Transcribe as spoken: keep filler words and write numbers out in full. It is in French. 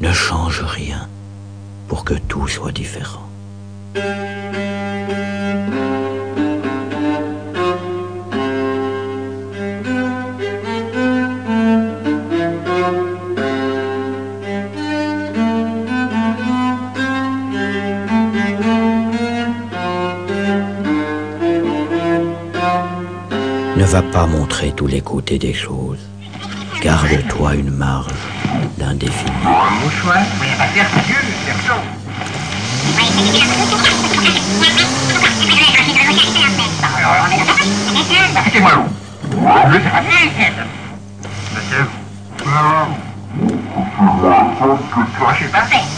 ne change rien pour que tout soit différent. Ne va pas montrer tous les côtés des choses. Garde-toi une marge d'indéfini. Au choix, mais pas faire Dieu, perso. Arrêtez-moi l'eau. Je sais pas monsieur. Que toi, je suis pas fait.